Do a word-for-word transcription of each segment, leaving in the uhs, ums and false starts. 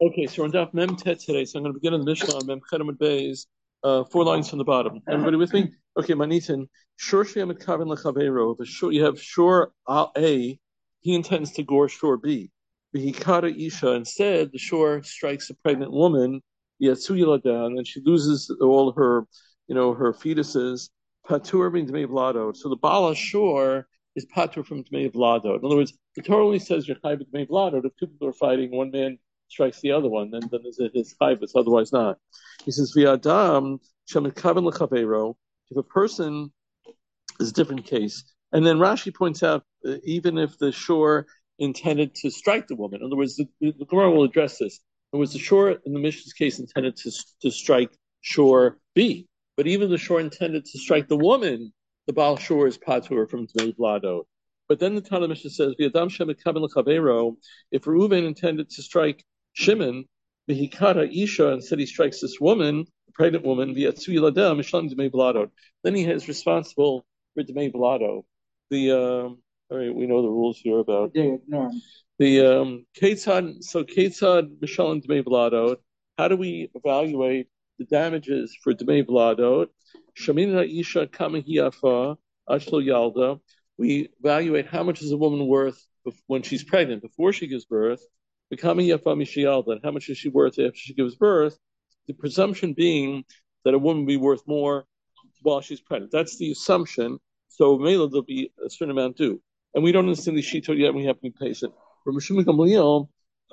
Okay, so we're on Daf Mem Tet today, so I'm going to begin in the Mishnah on Mem Chedamid Beis, uh, four lines from the bottom. Everybody with me? Okay, Manitin. Shor Sheyam Kaven Lechavero. The shor you have Shor A. He intends to gore Shor B. Vihikara Isha. Instead, the Shor strikes a pregnant woman. Yatsu down, and she loses all her, you know, her fetuses. Patur means Dmei Vlado. So the Bala Shor is Patur from Dmei Vlado. In other words, the Torah only says you're Chai Dmei Vlado. If two people are fighting, one man strikes the other one, then then there's his chayvus, otherwise not. He says, "V'adam shemikaven lechavero." If a person is a different case, and then Rashi points out, uh, even if the shore intended to strike the woman, in other words, the, the, the Gemara will address this. In other words, the shore in the Mishnah's case intended to to strike shore B, but even the shore intended to strike the woman, the Baal shore is patur from Tmei Vlado. But then the Tanna Mishnah says, "V'adam shemikaven lechavero." If Reuven intended to strike Shimon, Vihikara Isha, and said he strikes this woman, a pregnant woman, V'yatsu Yiladeh, Mishlam Dmei Vlado. Then he is responsible for Dmei Vlado. The, um, all right, we know the rules here about yeah, no. the, um, Ketzad, so Ketzad Mishlam Dmei Vlado. How do we evaluate the damages for Dmei Vlado? Shamina Isha Kamahiyafa, Ashlo Yalda. We evaluate how much is a woman worth when she's pregnant, before she gives birth. Becoming Yafa Mishiyalda, how much is she worth after she gives birth? The presumption being that a woman will be worth more while she's pregnant. That's the assumption. So Mela, there'll be a certain amount due. And we don't understand the Shito yet, we have to be patient. Ramashim Gamliel,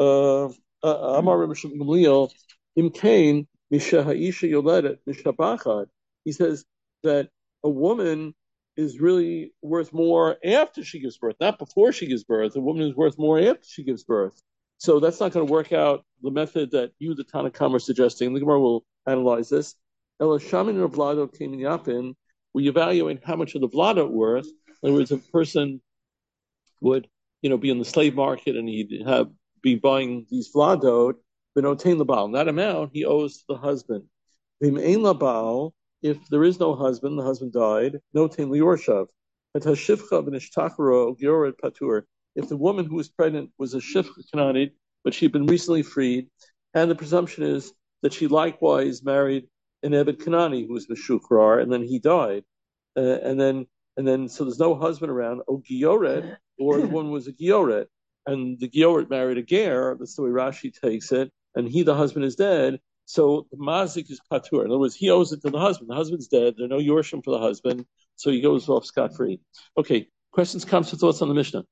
Amar Ramashim Gamliel, Imkain, Misha Haisha Yoledet, Misha Bachad. He says that a woman is really worth more after she gives birth, not before she gives birth. A woman is worth more after she gives birth. So that's not going to work out the method that you, the Tanakh, are suggesting. The Gemara will analyze this. Elashamin or Vlado came in Yapin. We evaluate how much of the Vlado worth. In other words, a person would, you know, be in the slave market and he'd have be buying these Vlado, but obtain the Baal. That amount he owes to the husband. If there is no husband, the husband died, no tain liyorshav. If the woman who was pregnant was a shifcha kananit, but she'd been recently freed, and the presumption is that she likewise married an Ebed Kanani who was Meshukrar, and then he died, uh, and then and then so there's no husband around. O Gioret, or the woman was a Gioret, and the Gioret married a Ger. That's the way Rashi takes it, and he, the husband, is dead. So the mazik is patur. In other words, he owes it to the husband. The husband's dead. There are no yorshim for the husband, so he goes off scot free. Okay, questions, comments, or thoughts on the Mishnah?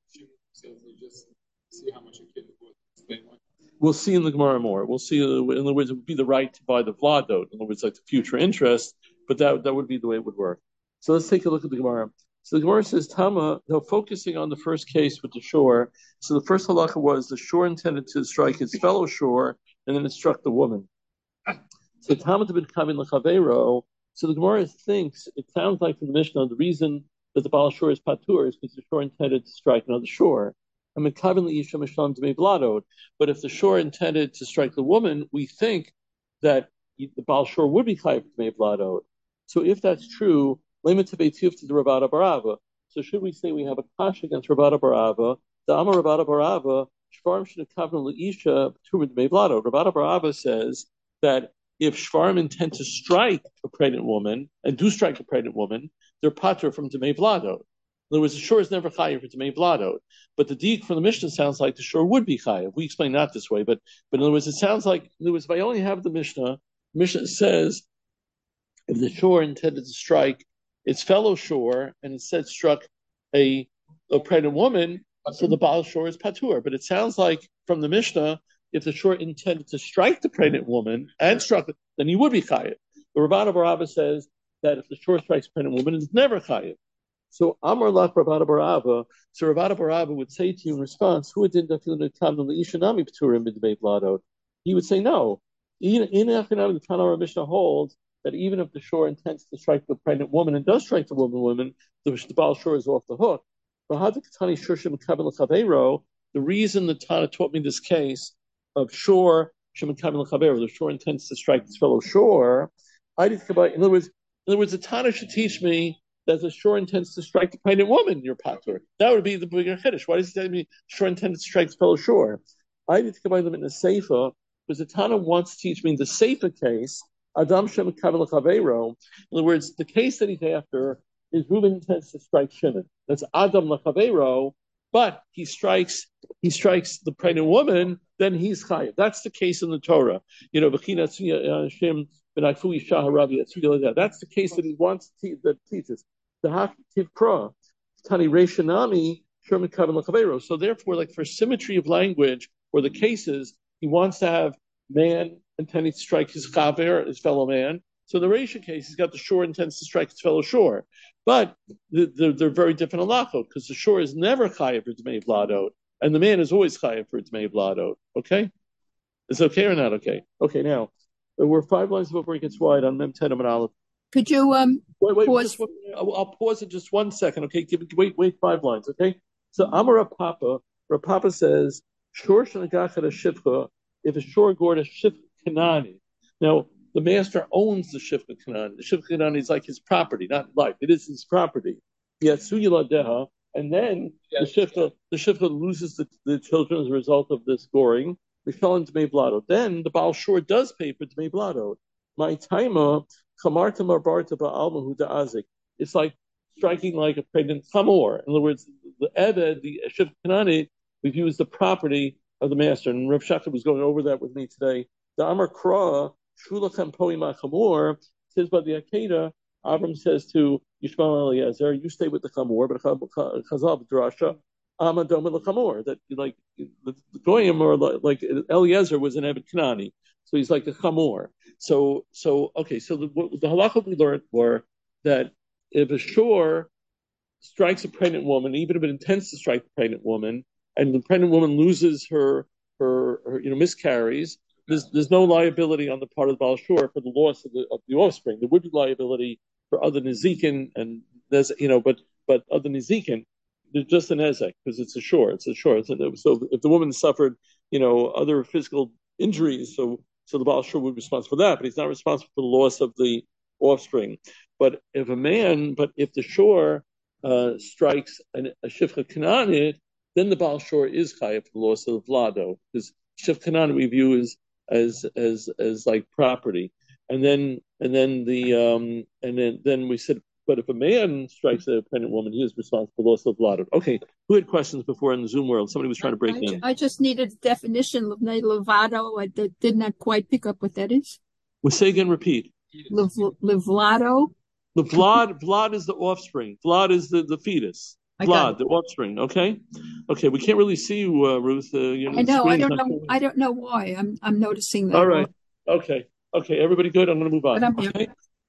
See how much a kid would. We'll see in the Gemara more. We'll see. In other words, it would be the right to buy the vladot. In other words, like the future interest, but that that would be the way it would work. So let's take a look at the Gemara. So the Gemara says, Tama, now focusing on the first case with the shore. So the first halacha was the shore intended to strike his fellow shore, and then it struck the woman. So Tama to become in lechavero. So the Gemara thinks, it sounds like from the Mishnah, the reason that the Baal shore is patur is because the shore intended to strike another shore. But if the shore intended to strike the woman, we think that the Baal shore would be chayiv Dmei Vladot. So if that's true, limit to Beitiyuf to the Rabada Barava. So should we say we have a kash against Rabada Barava? The Amar Rabada Barava, Shvarim should have kaven leisha to Dmei Vladot. Rabada Barava says that if Shvarim intend to strike a pregnant woman and do strike a pregnant woman, they're patur from Dmei Vladot. In other words, the shore is never chayiv for Dmei Vladot. But the deek from the Mishnah sounds like the shore would be chayiv. We explain that this way, but but in other words, it sounds like, in other words, if I only have the Mishnah, the Mishnah says if the shore intended to strike its fellow shore and instead struck a, a pregnant woman, so the Baal shore is patur. But it sounds like from the Mishnah, if the shore intended to strike the pregnant woman and struck it, then he would be chayiv. The Rabban Barava says that if the shore strikes a pregnant woman, it's never chayiv. So Amar Lach Rabada Barava, so Rabada Barava would say to you in response, who didn't the Ishanami Pturim B'Dmei Vladot? He would say no. In Echanami, the Tanah Mishnah holds that even if the shore intends to strike the pregnant woman and does strike the woman, woman, the, the Baal shore is off the hook. The reason the Tanah taught me this case of shore, the shore intends to strike its fellow shore. I did in other words, in other words, the Tanah should teach me that the shore intends to strike the pregnant woman, your patur. That would be the bigger chiddush. Why does it tell me shore intends to strike the fellow shore? I need to combine them in the Seifa, because the Tana wants to teach me in the Seifa case, Adam Shem Kavel Chavero. In other words, the case that he's after is Reuben intends to strike Shimon. That's Adam Lechavero, but he strikes he strikes the pregnant woman, then he's chayav. That's the case in the Torah. You know, Bechina Shem Benakfui Shaharabi. That's the case that he wants to that teaches. The Hakiv Kra, Tani Reshanami, Sherman Kavan Lechavero. So therefore, like for symmetry of language or the cases, he wants to have man intending to strike his chaver, his fellow man. So in the Reisha case, he's got the shore intends to strike his fellow shore. But they're, they're very different halachot, because the shore is never chayav for Dmei Vladot, and the man is always chayav for Dmei Vladot. Okay? Is it okay or not okay? Okay, now, we're five lines before it gets wide on Mem Tenem and Aleph. Could you um wait, wait, pause? Just one, I'll, I'll pause it just one second, okay? Give, wait, wait, five lines, okay? So Amar Rav Papa, Rav Papa says, shor shenagachet a shifcha, if a shore gored a shifcha kanani. Now, the master owns the shifcha kanani. The shifcha kanani is like his property, not life. It is his property. Yatsuya deha, and then the shifcha, the shifcha loses the, the children as a result of this goring. Then the Baal Shor does pay for Dmei Vladot. My taima chamarta marbarta ba'alma da'azik. It's like striking like a pregnant chamor. In other words, the Eved, the Shif Kanani, we view as the property of the master. And Rav Shachar was going over that with me today. The Amar Kra, Shulachem Poima Chamor, says by the Akedah, Avram says to Yishmael Eliezer, you stay with the chamor, but Chazal Drasha, Amadom el Chamor, that like the Goyim or like Eliezer was an Eved Kanani. So he's like a chamor. So, so okay. So the, the halacha we learned were that if a shore strikes a pregnant woman, even if it intends to strike the pregnant woman, and the pregnant woman loses her, her, her you know, miscarries, there's there's no liability on the part of the Baal Shor for the loss of the of the offspring. There would be liability for other nizikin, and there's you know, but but other nizikin, there's just an ezek because it's a shore. It's a shore. It's a, so if the woman suffered, you know, other physical injuries, so. So the Baal Shor would be responsible for that, but he's not responsible for the loss of the offspring. But if a man, but if the shore uh, strikes an, a Shifcha Kananit, then the Baal Shor is chayav for the loss of the Vlado, because Shifcha Kananit we view as as as as like property. And then and then the um and then then we said, but if a man strikes a pregnant woman, he is responsible for the loss of the Vlado. Okay, who had questions before in the Zoom world? Somebody was trying to break I, in. I just needed a definition of Levado. I did, did not quite pick up what that is. Well, say again, repeat. Lev, Levlado? The Vlad, Vlad is the offspring. Vlad is the, the fetus. Vlad, the offspring. Okay, okay. We can't really see you, uh, Ruth. Uh, you know, I know. I don't know. Cool. I don't know why. I'm I'm noticing that. All right. Okay. Okay. Everybody good? I'm going to move on. Okay.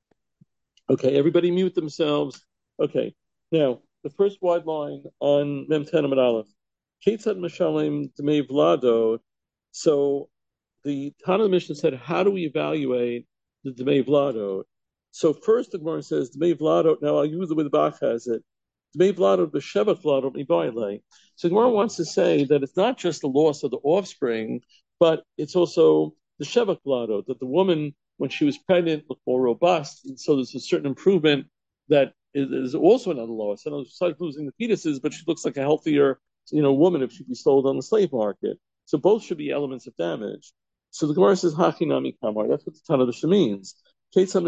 Okay. Everybody mute themselves. Okay. Now the first wide line on Mem Tenem and Aleph. Ketzad Meshalim Dmei Vlado. So the Tana Mishnah said, how do we evaluate the Dmei Vlado? So first the Gemara says Dmei Vlado. Now I'll use the way the Bach has it. Dmei Vlado b'shevach Vlado mibayle. So the Gemara wants to say that it's not just the loss of the offspring, but it's also the shevach Vlado, that the woman when she was pregnant looked more robust, and so there's a certain improvement that is, is also another loss. And besides losing the fetuses, but she looks like a healthier, you know, woman if she'd be sold on the slave market. So both should be elements of damage. So the Gemara says Hachinami Kamar. That's what the Tana Mishnah means. How do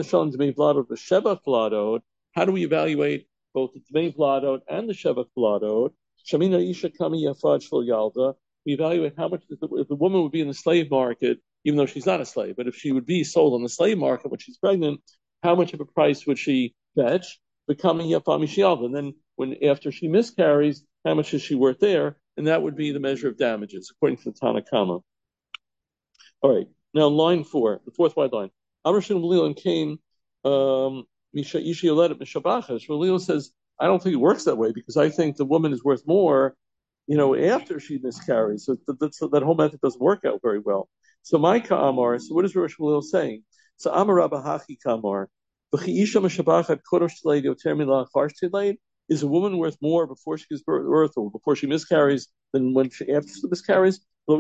we evaluate both the Dmei Vladot and the Shevach Vladot? Shamina Isha Kami Yafad Shel Yalda. We evaluate how much, if the, if the woman would be in the slave market, even though she's not a slave, but if she would be sold on the slave market when she's pregnant, how much of a price would she fetch? Becoming Yafami Shialda. And then when after she miscarries, how much is she worth there? And that would be the measure of damages, according to the Tanna Kama. All right. Now line four, the fourth wide line. Amrashin Malil came, um, Misha Ishi Yoledet Mishabachas. Malil says, I don't think it works that way because I think the woman is worth more, you know, after she miscarries. So that, that's, that whole method doesn't work out very well. So my Ka'amar, so what is Rosh Malil saying? So Amar Rabbahachi Ka'amar, V'chi Isha Mishabachat Kodosh Tleid Yoter Milah Farsh Tleid. Is a woman worth more before she gives birth or before she miscarries than when she after she miscarries? A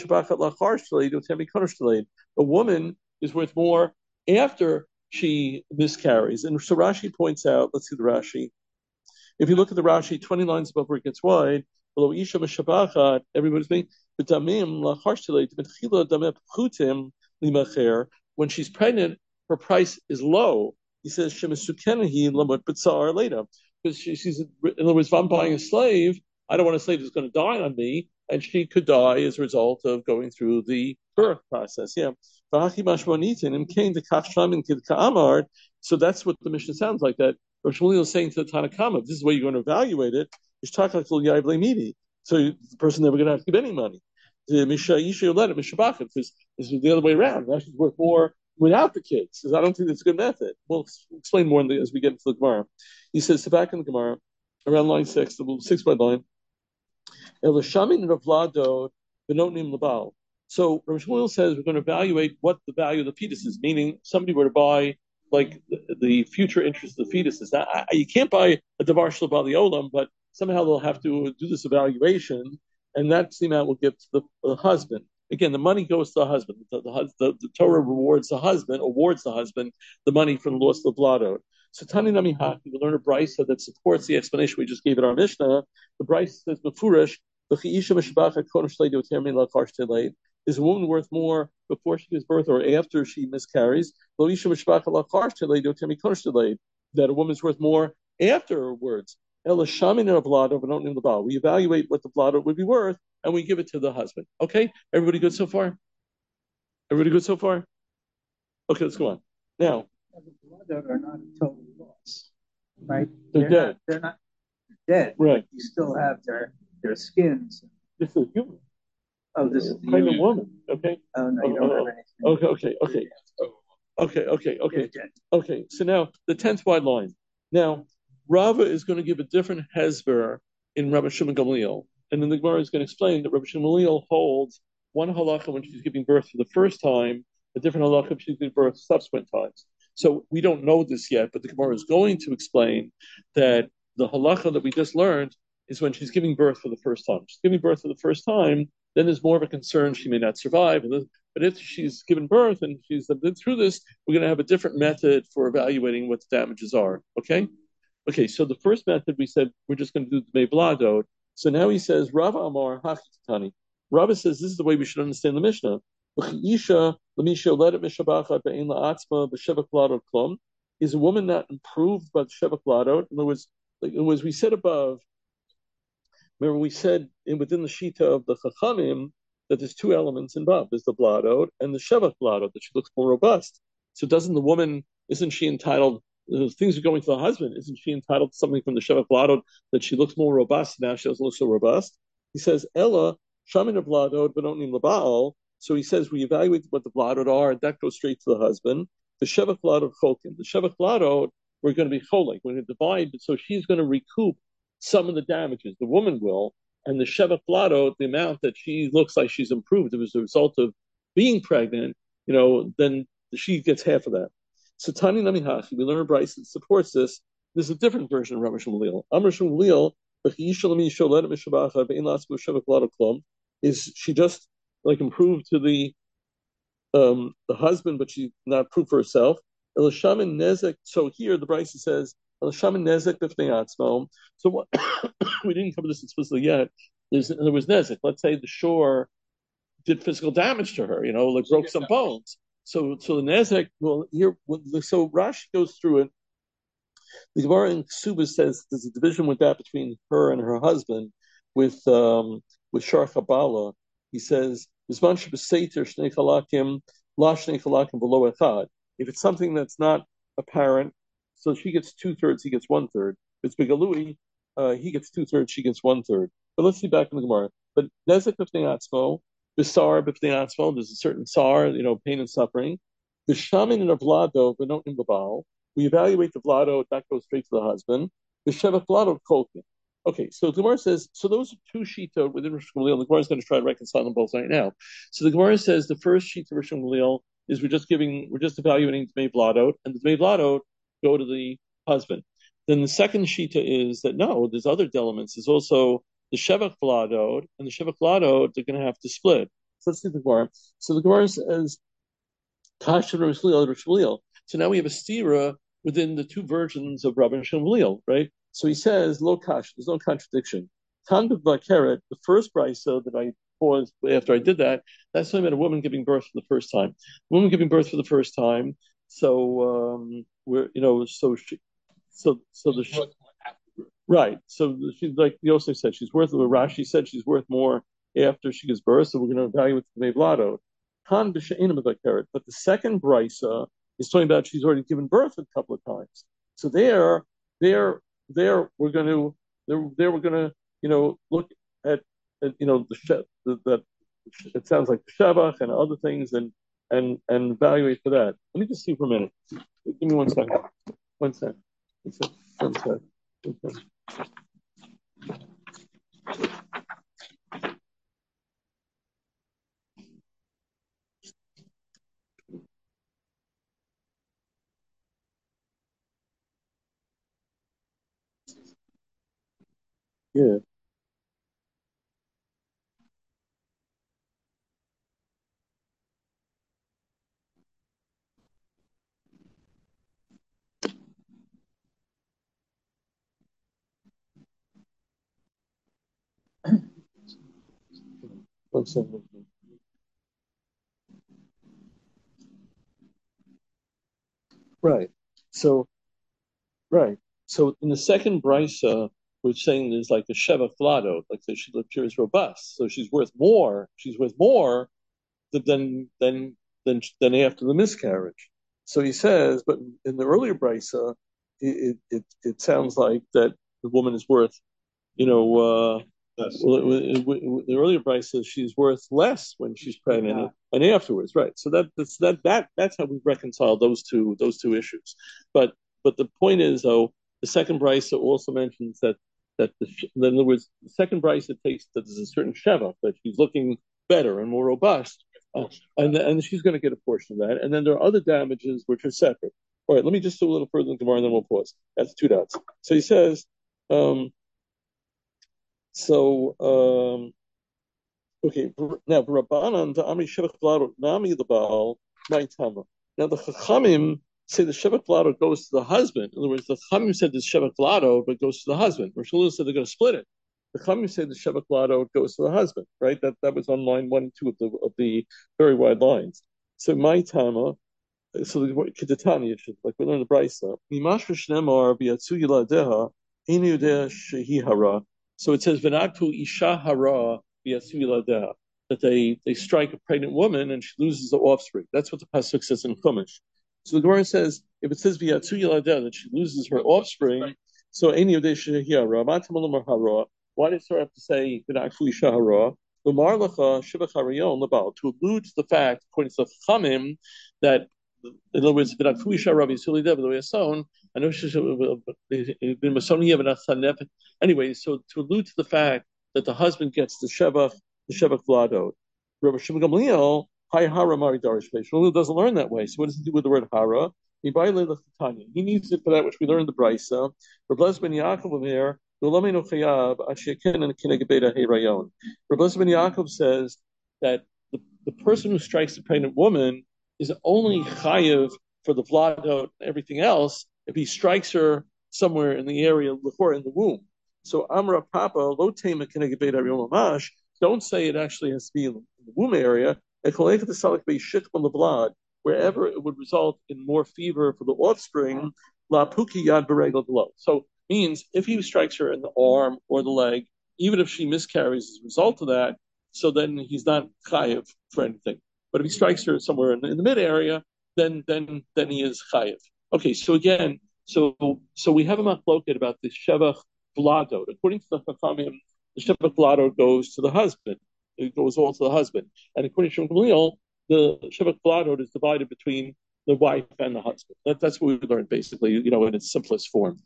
woman is worth more after she miscarries. And so Rashi points out, let's see the Rashi. If you look at the Rashi, twenty lines above where it gets wide, below Isha Meshabachat, everybody's being When she's pregnant, her price is low. He says, later. Because she, she's, in other words, if I'm buying a slave, I don't want a slave that's going to die on me, and she could die as a result of going through the birth process. Yeah. So that's what the mission sounds like. That Rosh Shmuel is saying to the Tanakama, this is the way you're going to evaluate it. So the person never going to have to give any money. The Misha Yisha let it Misha Bachim, because this is the other way around. Now she's worth more without the kids. Because I don't think that's a good method. We'll explain more in the, as we get into the Gemara. He says, so back in the Gemara, around line six, the six by line, so Rav Shmuel says we're going to evaluate what the value of the fetus is, meaning somebody were to buy like the, the future interest of the fetuses. Now, I, you can't buy a davar shel bali olam, but somehow they'll have to do this evaluation, and that's the amount we'll give to the, the husband. Again, the money goes to the husband. The, the, the, the Torah rewards the husband, awards the husband the money from the loss of the blood. So Tani Nami Haki, we learn a brisa that supports the explanation we just gave in our Mishnah. The brisa says Mefurish, is a woman worth more before she gives birth or after she miscarries? That a woman's worth more afterwards. We evaluate what the blood would be worth and we give it to the husband. Okay? Everybody good so far? Everybody good so far? Okay, let's go on. Now, the blood are not a total loss, right? They're, they're dead. Not, they're not dead. Right. You still have their their skins. This is a human. Oh, this is the pregnant woman. Okay. Oh no, you oh, don't oh, have anything. Okay, okay, okay. Okay, okay, okay. Okay, so now the tenth wide line. Now, Rava is going to give a different hesber in Rabbi Shimon Gamliel. And then the Gemara is going to explain that Rabbi Shimon Gamliel holds one halacha when she's giving birth for the first time, a different halacha when she's giving birth subsequent times. So we don't know this yet, but the Gemara is going to explain that the halacha that we just learned is when she's giving birth for the first time. She's giving birth for the first time, then there's more of a concern she may not survive. But if she's given birth and she's been through this, we're going to have a different method for evaluating what the damages are. Okay? Okay, so the first method we said we're just going to do the Dmei Bladod. So now he says, Rava Amar Hachitani. Rava says this is the way we should understand the Mishnah. Is a woman not improved by the Shevach Bladod? In other words, like, in other words, we said above, remember we said in, within the Shita of the Chachamim that there's two elements involved. There's the Bladod and the Shevach Bladod, that she looks more robust. So doesn't the woman, isn't she entitled, things are going to the husband, isn't she entitled to something from the Shevach Bladod that she looks more robust, now she doesn't look so robust? He says, Ella, Shamin of Bladod, but don't need Labal. So he says we evaluate what the Bladod are, and that goes straight to the husband. The Shevach Bladod Cholkin. The Shevach Bladod, we're going to be cholik. We're going to divide, so she's going to recoup some of the damages. The woman will, and the Shevach Bladod, the amount that she looks like she's improved as a result of being pregnant, you know, then she gets half of that. So Tani Namihachi, we learn a Bryce that supports this. This is a different version of Rabbi Shmuel. Amr Shmuel, is she just like improved to the um, the husband, but she's not approved for herself? So here the Bryce says, so what, we didn't cover this explicitly yet. There's, there was nezek. Let's say the shore did physical damage to her, you know, like broke some bones. So, so the nezek. Well, here, so Rashi goes through it. The Gemara in Ksubas says there's a division with that between her and her husband, with um, with Shar Chabala. He says, if it's something that's not apparent, so she gets two thirds, he gets one third. If it's Begalui, uh, he gets two thirds, she gets one third. But let's see back in the Gemara. But Nezek b'fnei atzmo, B'sar b'fnei atzmo, there's a certain sar, you know, pain and suffering. B'shamin and a vlado, but not in the baal. We evaluate the vlado, that goes straight to the husband. B'shevach vlado kolkin. Okay, so the Gemara says, so those are two shita within Rosh Gamliel. The Gemara is going to try to reconcile them both right now. So the Gemara says the first shita of Rosh Gamliel is we're just giving, we're just evaluating the Dmei Bladod, and the Dmei Bladod go to the husband. Then the second shita is that no, there's other elements. There's also the Shevach Bladod, and the Shevach Bladod they're going to have to split. So let's see the Gemara. So the Gemara says, Kasha Rosh Gamliel. So now we have a stira within the two versions of Rabbi Shmuel, right? So he says, lo kash, there's no contradiction. Tanbuk Bakeret, the first brisa that I pause after I did that. That's talking about a woman giving birth for the first time. A woman giving birth for the first time. So um, we're you know so she so so the right. So she's like Yosef said, she's worth. Rashi said she's worth more after she gives birth. So we're going to evaluate the Mevlado. Han b'she'enim b'karet. But the second brisa is talking about she's already given birth a couple of times. So there, there, there, we're going to there, there we're going to you know look at, at you know the that it sounds like the Shabbat and other things and and and evaluate for that. Let me just see for a minute. Give me one second. One second. One second. One second. One second. Yeah. One second. Right. So right. So in the second brisa, we're saying there's like a sheva flado, like that she appears robust, so she's worth more. She's worth more than than than than after the miscarriage. So he says, but in the earlier brisa, it it it sounds like that the woman is worth, you know, uh, Yes. well, it, it, it, the earlier brisa says she's worth less when she's pregnant and, and afterwards, right? So that that's that that that's how we reconcile those two those two issues. But but the point is though, the second brisa also mentions that that the, in other words, the second brisa takes that there's a certain sheva that she's looking better and more robust, uh, and and she's going to get a portion of that. And then there are other damages which are separate. All right, let me just do a little further in Gemara and then we'll pause. That's two dots. So he says. Um, So, um, okay, now Rabbanan the Ami Shevach Vlado Nami the Baal Maitama. Now the Chachamim say the Shevach Vlado goes to the husband. In other words, the Chachamim said the Shevach Vlado but goes to the husband. Rosh Hashanah said they're going to split it. The Chachamim say the Shevach Vlado goes to the husband. Right? That that was on line one and two of the of the very wide lines. So Maitama. So the Kedatani, like we learned the Brisa. Mimashra Shnemar Biatsu Yiladeha Inu Yudea Shehi Hara. So it says Venatu Isha Hara Biatsu Yiladeha, that they they strike a pregnant woman and she loses the offspring. That's what the pasuk says in Chumash. So the Gemara says if it says Biatsu Yiladeha that she loses her offspring, so Inu Yudea Shehi Hara Matamalamar Hara. Why did Sarah have to say Venatu Isha Hara? L'mar Lacha Shivach Harayon Labal, to allude to the fact, according to the Chachamim, that in other words, I know anyway, so to allude to the fact that the husband gets the Shevach, the Shevach Vladot. Rabbi Shimon Gamliel, Hi Hara Mari Darish Shmuel doesn't learn that way. So what does he do with the word Hara? He needs it for that which we learned in the Brisa. Rabbi Ben Yaakov here, Rabbi Ben Yaakov says that the, the person who strikes the pregnant woman is only chayiv for the vladot and everything else if he strikes her somewhere in the area, in the womb. So Amra Papa lo tema keneged mamash. Don't say it actually has to be in the womb area. Wherever it would result in more fever for the offspring, la puki yad beregel below. So means if he strikes her in the arm or the leg, even if she miscarries as a result of that, so then he's not chayiv for anything. But if he strikes her somewhere in the, in the mid area, then then then he is chayiv. Okay, so again, so so we have a machloket about the shevach vladot. According to the Chachamim, the shevach vladot goes to the husband. It goes all to the husband. And according to Shimon Gamliel, the shevach vladot is divided between the wife and the husband. That, that's what we learned basically, you know, in its simplest form.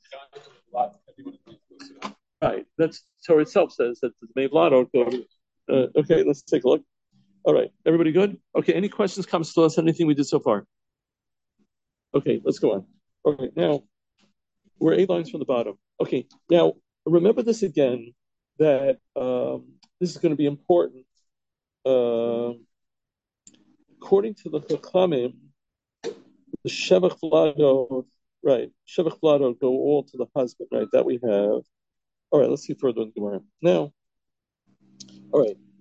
Right. That's Torah itself says that the may vladot go. Uh, okay, let's take a look. All right, everybody good? Okay, any questions, comments to us, anything we did so far? Okay, let's go on. All right, now, we're eight lines from the bottom. Okay, now, remember this again, that um, this is going to be important. Uh, according to the Chachamim, the Shevach Vladot, right, Shevach Vladot go all to the husband, right, that we have. All right, let's see further in the Gemara. Now, all right,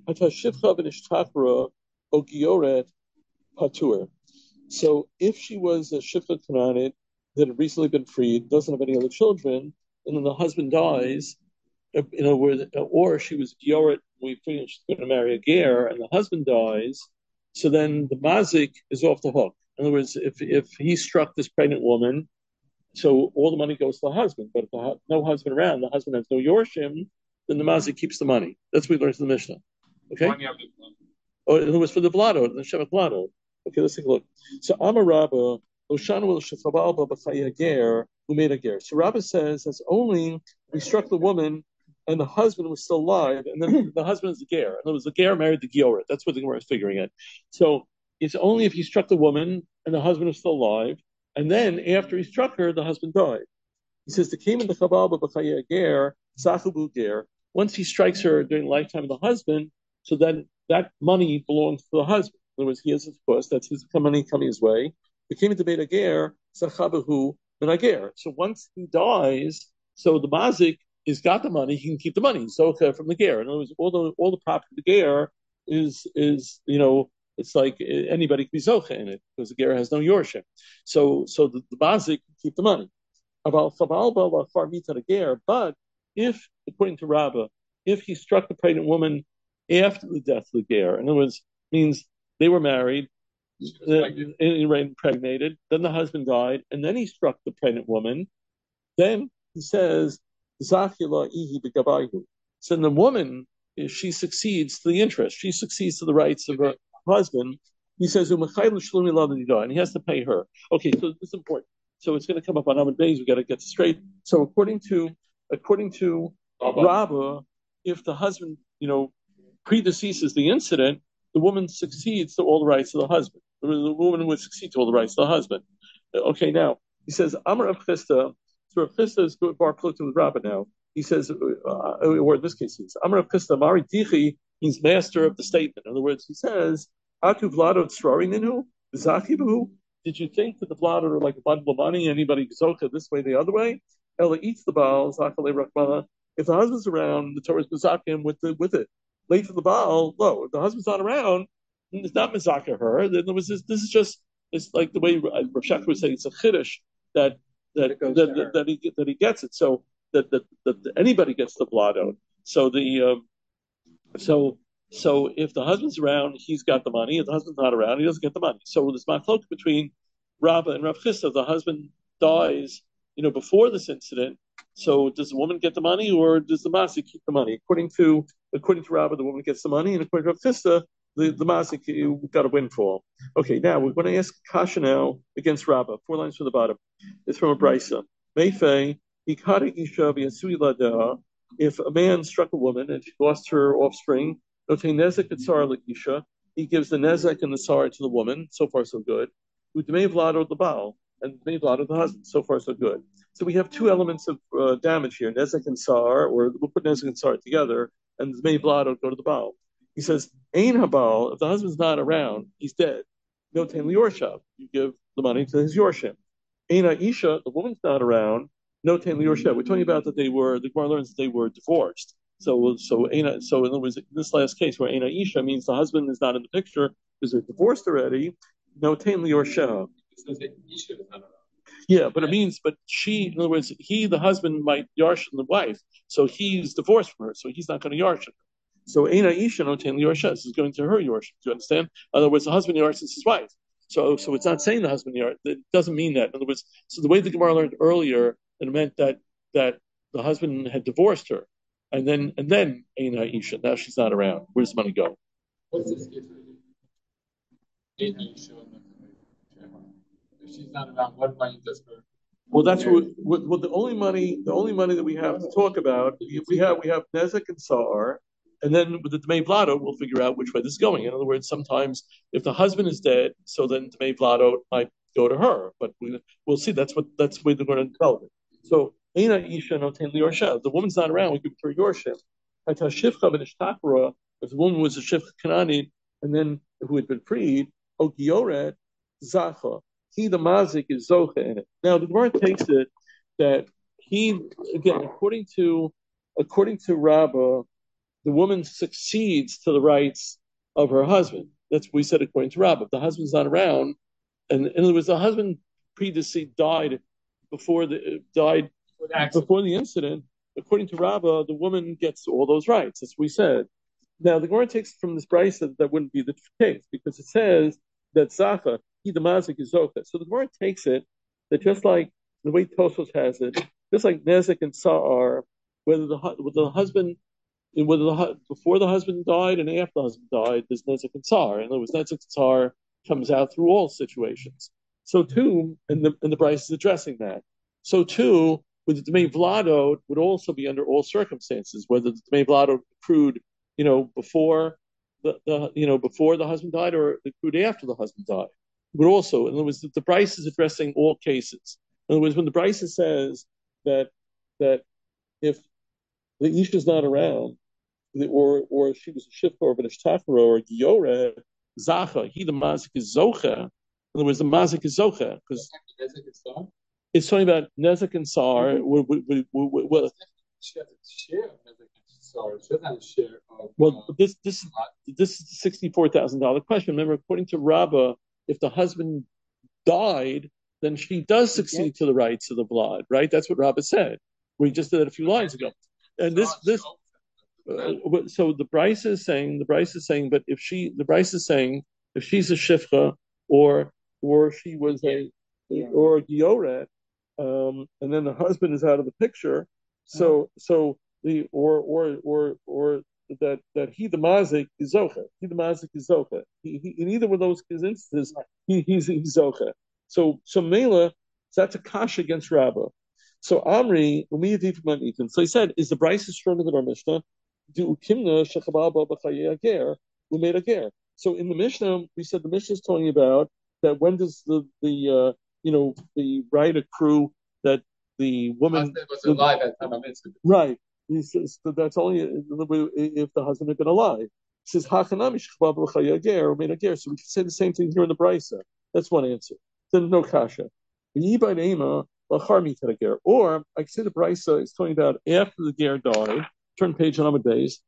Hatashivcha v'nishtakra ogioret patur. So if she was a shifta Kananit that had recently been freed, doesn't have any other children, and then the husband dies, you know, where the, or she was Gioret, we figured she's going to marry a ger, and the husband dies, so then the mazik is off the hook. In other words, if if he struck this pregnant woman, so all the money goes to the husband. But if the, no husband around, the husband has no yorshim, then the mazik keeps the money. That's what we learned from the Mishnah. Okay. Oh, it was for the blotto, the shevet blotto. Okay, let's take a look. So Amar Rabba, Oshanu el Shechabalba b'chaya ger, who made a ger. So Rabba says that's only we struck the woman and the husband was still alive, and then the husband is the ger. In other words, the ger married the gioret. That's what the Gemara is figuring it. So it's only if he struck the woman and the husband was still alive, and then after he struck her, the husband died. He says the came in the Chabalba b'chaya ger, zachubu ger. Once he strikes her during the lifetime of the husband, so then that money belongs to the husband. In other words, he has his cost, that's his money coming his way. It came into Beit Ager, Zachabahu Menager. So once he dies, so the Mazik has got the money, he can keep the money. Zocha from the Ger. In other words, all the all the property of the Ger is is you know, it's like anybody can be Zocha in it, because the Ger has no yorship. So so the, the Mazik can keep the money. About Chabalba far mita the Ger, but if, according to Rabbah, if he struck the pregnant woman after the death of the ger, in other words, means they were married, uh, impregnated, then the husband died, and then he struck the pregnant woman, then he says, Zachila ihi b'gabayhu. So then the woman, if she succeeds to the interest, she succeeds to the rights of her husband, he says, and he has to pay her. Okay, so this is important. So it's going to come up on Amud Beis, we got to get straight. So according to According to Rabbah, if the husband, you know, predeceases the incident, the woman succeeds to all the rights of the husband. The woman would succeed to all the rights of the husband. Okay, now, he says, Amar Rav Chisda, so Rav Chisda is bar plukta with Rabbah now. He says, uh, or in this case, he says, Amar Rav Chisda, Mari Dichi, means master of the statement. In other words, he says, Atu Vlado Tzrari Ninhu, Zachibahu. Did you think that the Vlado are like a bundle of money, anybody zocha this way, the other way? Ella eats the Baal, Zachale Rachmana. If the husband's around, the Torah is Mizakim with the, with it. Late for the Baal, no. If the husband's not around, it's not Mizaka her. Then there was this, this is just, it's like the way Rav Shach was saying, it's a chiddush that that that, that, that he that he gets it. So that that, that anybody gets the blood out. So the um, so so if the husband's around, he's got the money. If the husband's not around, he doesn't get the money. So there's machlok between Rabbah and Rav Chisda. The husband dies, you know, before this incident. So does the woman get the money, or does the Mazik keep the money? According to according to Rabbah, the woman gets the money, and according to Rav Chisda, the the Mazik got a windfall. Okay, now we're going to ask Kasha now against Rabbah. Four lines from the bottom. It's from a brisa. Meifei ikara isha v'yasui lada. If a man struck a woman and she lost her offspring, notei nezek etzar l'isha. He gives the nezek and the sar to the woman. So far, so good. Udmei vlado the baal, and udmei vlado the husband. So far, so good. So we have two elements of uh, damage here, Nezek and Sar, or we'll put Nezek and Sar together, and the May Vlado go to the Baal. He says, Ein Habal, if the husband's not around, he's dead. No Ten Liorshab, you give the money to his Yorshim. Ein Isha, the woman's not around, no Ten Liorshab. We're talking about that they were, the Gemara learns that they were divorced. So, so, Ein, so in other words, in this last case where Ein Isha means the husband is not in the picture because they're divorced already, no Ten Liorshab. It says that Isha is not around. Yeah, but it means, but she, in other words, he, the husband, might yarshin the wife, so he's divorced from her, so he's not going to yarshin her. So Eina Isha notain yarshin, this is going to her yarshin. Do you understand? In other words, the husband yarshins his wife. So, so it's not saying the husband yarshin. It doesn't mean that. In other words, so the way the Gemara learned earlier, it meant that that the husband had divorced her, and then and then Eina Isha. Now she's not around. Where does the money go? What's this case? Eina Isha. If she's not around, what money does her? Well, that's what, what, what the only money, the only money that we have to talk about. We have we have Nezek and Sa'ar, and then with the Dmei Vlado, we'll figure out which way this is going. In other words, sometimes if the husband is dead, so then Dmei Vlado might go to her, but we, we'll see. That's what that's the way they're going to develop it. So Eina Isha notain liyorsha. The woman's not around. We give her yorshim. If the woman was a shifcha Kananit, and then who had been freed, O Gioret Zacha. He, the mazik, is zocha in it. Now the Gemara takes it that he, again, according to according to Rabbah, the woman succeeds to the rights of her husband. That's what we said according to Rabbah. If the husband's not around, and in other words, the husband predeceased died before the died before the incident. According to Rabbah, the woman gets all those rights. That's what we said. Now the Gemara takes from this brayso that that wouldn't be the case because it says that Zacha he the mazik is zocha. So the Gemara takes it that just like the way Tosfos has it, just like Nezek and Sa'ar, whether the whether the husband whether the before the husband died and after the husband died, there's Nezek and Sa'ar. In other words, Nezek and Sa'ar comes out through all situations. So too, and the and the Bryce is addressing that. So too, with the Dmei Vlado would also be under all circumstances, whether the Dmei Vlado accrued, you know, before the, the you know before the husband died or accrued after the husband died. Would also, in other words, the, the Bryce is addressing all cases. In other words, when the Bryce says that that if the Ish is not around, or or she was a shifka or an ishtachra or a giora, zacha, he the mazik is zocha. In other words, the mazik is zocha because it's talking about nezek and sar. Well, well, this this this is the sixty-four thousand dollar question. Remember, according to Rabbah, if the husband died, then she does succeed to the rights of the blood. Right? That's what Rabbah said. We just did it a few lines ago. And this this. Uh, so the Bryce is saying the Bryce is saying, but if she the Bryce is saying if she's a shifcha or or she was a or a gioret, um, and then the husband is out of the picture, so so the or or or or that that he the mazik is zocha, he the mazik is zocha. He, he in either of those instances he, he's he's zocha. So so Mela, that's a kash against Rabbah. So Amri, so he said, is the Bryce stronger than our Mishnah? So in the Mishnah, we said the Mishnah is talking about that when does the the uh, you know the right accrue that the woman was alive at the time of incident. Right. He says that that's only if the husband had been alive. He says Hachanami shechaba ger or made a ger. So we can say the same thing here in the Brisa. That's one answer. Then no kasha. Or I can say the Brisa is talking about after the ger died. Turn page on Amud Beis.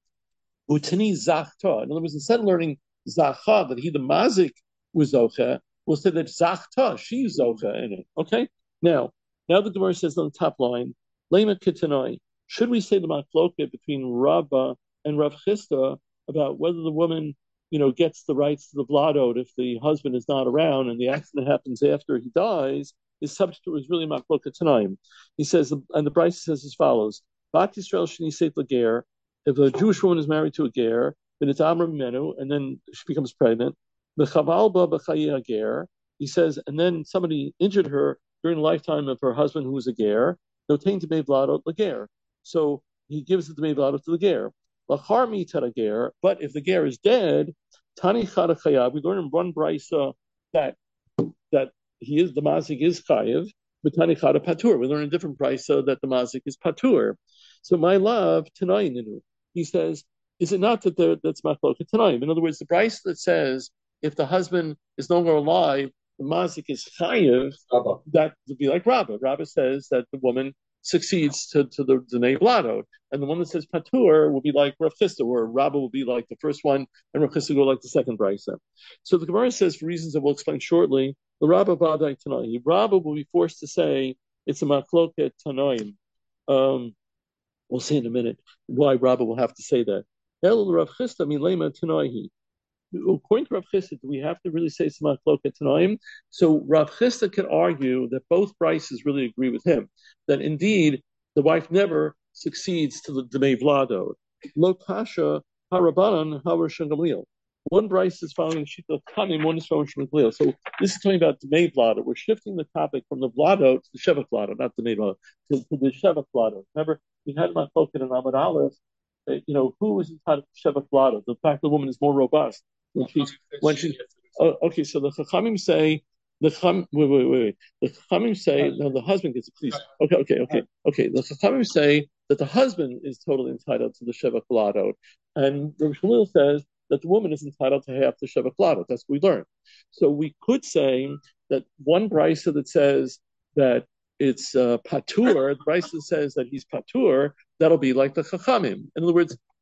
Utani zachta. In other words, instead of learning zacha that he the mazik was zocha, we'll say that zachta she's zocha in it. Okay. Now, now the Gemara says on the top line, lema kitanai. Should we say the machloket between Rabbah and Rav Chisda about whether the woman, you know, gets the rights to the vladot if the husband is not around and the accident happens after he dies? His substitute is really machloket tanaim. He says, and the Bryce says as follows. Bat Yisrael sheni seit lager. If a Jewish woman is married to a ger, then it's amra menu, and then she becomes pregnant. B'chaval ba b'chayi ger. He says, and then somebody injured her during the lifetime of her husband who was a ger. Notain to vladot lager. So he gives it to vladot to the ger. Lachar mi ger. But if the ger is dead, tani chada chayav. We learn in one brisa that that he is the mazik is chayav. But tani chada patur. We learn in a different brisa that the mazik is patur. So my love, Tanayin, he says, is it not that there, that's machloket Tanayin? In other words, the price that says if the husband is no longer alive, the mazik is chayiv, that would be like Rabbah. Rabbah says that the woman succeeds to, to the Dnei Vladot. And the one that says patur will be like Rav Chisda, or Rabbah will be like the first one, and Rav Chisda will like the second brisa. So the Gemara says, for reasons that we'll explain shortly, the Rabbah Badai Tanayin. Rabbah will be forced to say it's a machloket Tanayin. Um, We'll see in a minute why Rabbah will have to say that. El Rav Chisda milema tanoihi. According to Rav Chisda, do we have to really say Samach Loka Tanaim? So Rav Chisda can argue that both Brises really agree with him, that indeed the wife never succeeds to the Dmei Vlado. Lo Kasha Harabanan Havar Shangamliel. One Bryce is following Shita of Tanim, one is following Shemaglia. So this is talking about Dmei Vlado. We're shifting the topic from the Vlado to the Shevach Vlado, not Dmei Vlado, to, to the Shevach Vlado. Remember, we had Machloket and Amud Aleph. Uh, you know, who is entitled to Shevach Vlado? The fact the woman is more robust when she's when she. Oh, okay, so the Chachamim say the Chacham. Wait, wait, wait, wait. The Chachamim say no. The husband gets it. Please. Okay, okay, okay, okay. The Chachamim say that the husband is totally entitled to the Shevach Vlado, and Rav Shmuel says that the woman is entitled to half the Shevach Vlado. That's what we learned. So we could say that one brisa that says that it's uh, patur, the brisa that says that he's patur, that'll be like the Chachamim. In other words,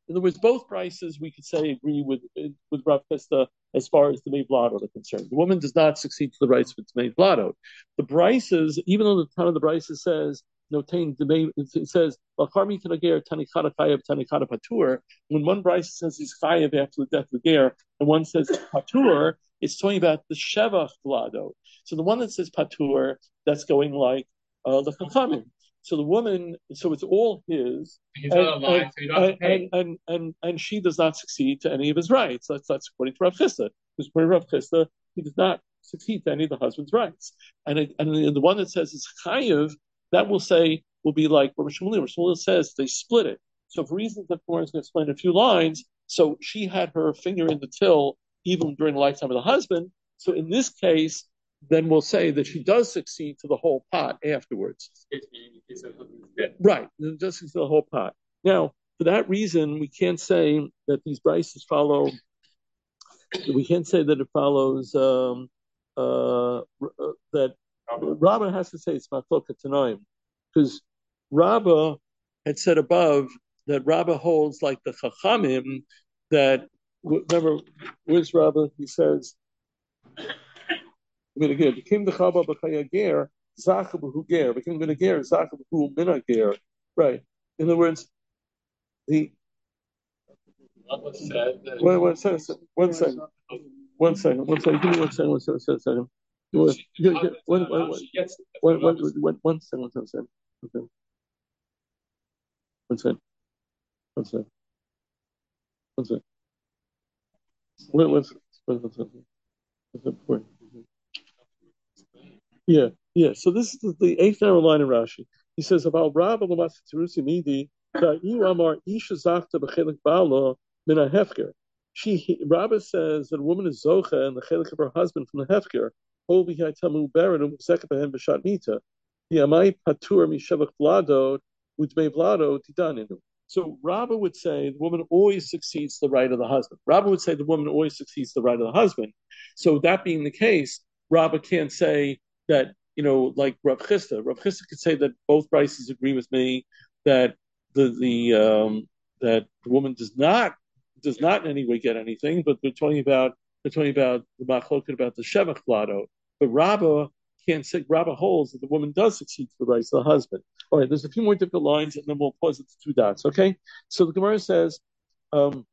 In other words, both prices we could say agree with with Rav Chisda as far as the Mei Blado are concerned. The woman does not succeed to the rights of Mei Blado. The Brises, even though the ton of the Brises says notain the Mei, it says Lacharmi Tanager Tanichada Chayav Tanichada Patur. When one Brise says he's Chayav after the death of the Ger, and one says Patur, it's talking about the Shevach Blado. So the one that says Patur, that's going like uh, the Chachamim. So the woman, so it's all his, He's and, not alive, so you don't have to pay. and, and, and, and she does not succeed to any of his rights. That's, that's according to Rav Chisda. Because according to Rav Chisda, he does not succeed to any of the husband's rights. And, it, and the one that says it's chayiv, that will say, will be like Rav Shmuel. Rav Shmuel says they split it. So for reasons that Florence can explain in a few lines, so she had her finger in the till even during the lifetime of the husband. So in this case, then we'll say that she does succeed to the whole pot afterwards. Right, it does succeed to the whole pot. Now, for that reason, we can't say that these brises follow. We can't say that it follows um, uh, that Rabbah has to say it's machloket tanoim, because Rabbah had said above that Rabbah holds like the Chachamim that remember where's Rabbah? He says. Again, became the Chaba B'Chayager, Zachabu Ger, became the Ger, Zachabu Minager. Right. In other words, the What said that one, one second, one second, one second, one second, give me one second, one second, one second. One, one, one, one, one, one, one second, one second, one second, one second, one second, one, one, one, one second, one second. Yeah, yeah. So this is the, the eighth narrow line in Rashi. He says about Rabba Lamas Terusi Midi Ka'iu Amar Isha Zachta B'Chelik Bala Min HaHefker. She Rabba says that a woman is Zocha and the chelik of her husband from the Hefker. Hobi Haitamu Baranum Zekabahem B'Shat Mita. Yamai Patur Mishevach Vladod Udmei Vlado Tidaninu. So Rabba would say the woman always succeeds the right of the husband. Rabba would say the woman always succeeds the right of the husband. So that being the case, Rabba can't say that, you know, like Rav Chisda. Rav Chisda could say that both Brises agree with me that the the um, that the woman does not does not in any way get anything, but they're talking about they're talking about the machloket about the Shevach Blado. But Rabbah can't say Rabbah holds that the woman does succeed to the rights of the husband. All right, there's a few more difficult lines, and then we'll pause at the two dots. Okay, so the Gemara says, um,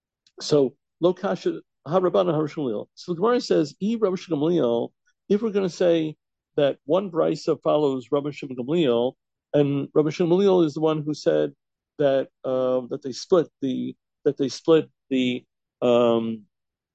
so lo kasha harabana harshulil. So the Gemara says, e Rabbi Gamliel. If we're going to say that one brisa follows Rabbi Shimon Gamliel, and Rabbi Shimon Gamliel is the one who said that uh, that they split the that they split the um,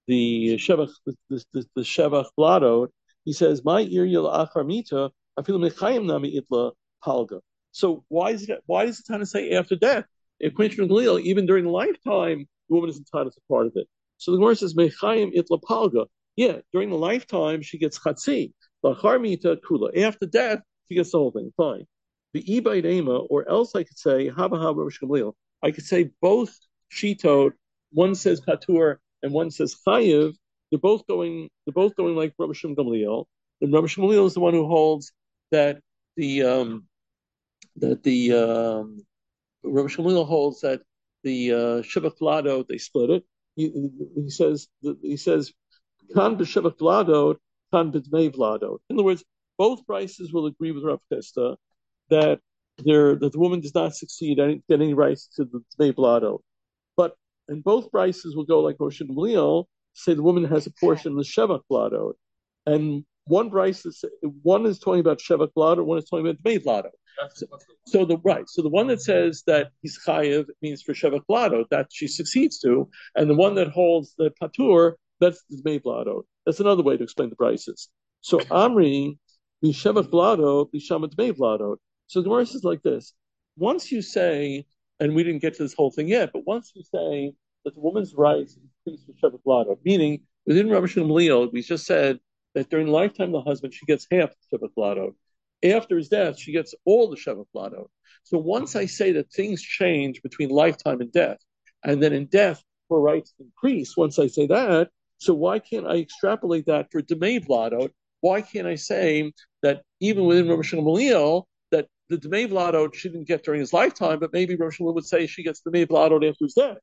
the shevach the the, the shevach bladot. He says, "My irya la'acharmita afilu mechayim nami itla palga." So why is it why does the Tana say after death? If Shimon Gamliel, even during the lifetime, the woman is entitled to part of it. So the Gemara says, "Mechayim itla palga." Yeah, during the lifetime she gets chatzi. Lacharmita kula. After death, she gets the whole thing. Fine. The ibayt ema, or else I could say haba haba Rosh Gamliel. I could say both shitot. One says patur and one says chayiv. They're both going. They're both going like Rabbi Shimon Gamliel. And Rabbi Shimon Gamliel is the one who holds that the um, that the um, Rabbi Shimon Gamliel holds that the uh, shevach lado they split it. He, he says he says kan b'shevach lado. In other words, both Brises will agree with Rav Chisda that there that the woman does not succeed in getting rights to the Dmei Blado. But and both Brises will go like Rosh Gamliel, say the woman has a portion of the Shevach Blado. And one Brise is one is talking about Shevach Blado, one is talking about Dmei Blado. So, so the right, so the one that says that he's chayiv means for Shevach Blado, that she succeeds to, and the one that holds the patur, that's the Dmei Blado. That's another way to explain the prices. So Amri, B'Shevach Blado, B'Shama Dmei Blado. So the Gemara says like this: once you say, and we didn't get to this whole thing yet, but once you say that the woman's rights increase with Shevach Blado, meaning within Rabbi Shimon Gamliel, we just said that during the lifetime of the husband, she gets half the Shevach Blado. After his death, she gets all the Shevach Blado. So once I say that things change between lifetime and death, and then in death her rights increase, once I say that, so why can't I extrapolate that for Dmei Blado? Why can't I say that even within Rabbi Shimon Gamliel, that the Dmei Vladot she didn't get during his lifetime, but maybe Rosh Hashanah would say she gets the Dmei Vladot after his death.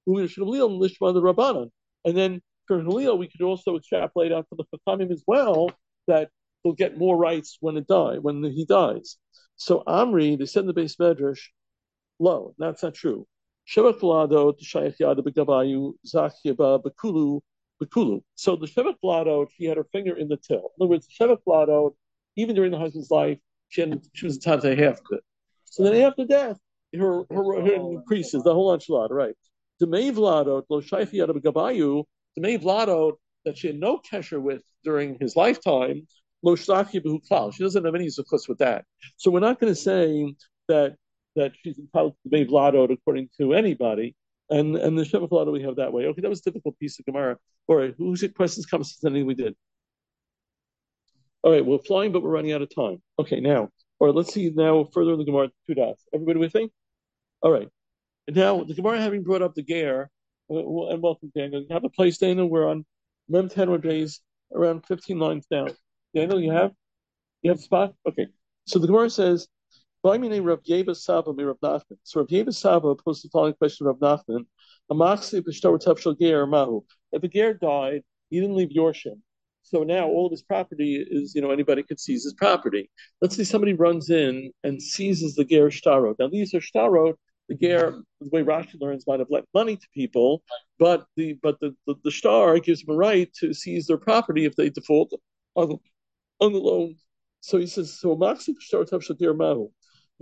And then for Halil, we could also extrapolate out to the Chachamim as well that he'll get more rights when it die when he dies. So Amri, they said in the base medrash, low. That's not true. Shevach Vladot Shayach Yada Begabayu Zachiaba Bekulu Bekulu. So the Shevach Vladot, she had her finger in the till. In other words, the Shevach Vladot, even during the husband's life, she had she was entitled to half of it. So then after death, her her, her increases the whole enchilada, right? The May Vladot Lo Shayach Yada Begabayu. The May Vladot that she had no kesher with during his lifetime. Lo Shlaki Behu Klal. She doesn't have any zuchus with that. So we're not going to say that. that she's entitled to be Vladot according to anybody, and and the Shevach Vladot we have that way. Okay, that was a difficult piece of Gemara. All right, whose questions come since anything we did? All right, we're flying, but we're running out of time. Okay, now, all right, let's see now further in the Gemara, two dots. Everybody with me? All right, and now the Gemara having brought up the Ger, and welcome, Daniel. You have a place, Daniel. We're on Mem ten days, around fifteen lines down. Daniel, you have? You have a spot? Okay, so the Gemara says, so Rav Yeva Saba mi Rav Nachman. So Rav Yeva Saba posed the following question to Rav Nachman: Amaxi b'shtar tafshel ger mahu. If a ger died, he didn't leave Yorshim. So now all of his property is, you know, anybody could seize his property. Let's say somebody runs in and seizes the ger shtarot. Now these are shtarot. The ger, the way Rashi learns, might have lent money to people, but the but the, the, the shtar gives them a right to seize their property if they default on the on the loan. So he says, so Amaxi b'shtar tafshel ger mahu.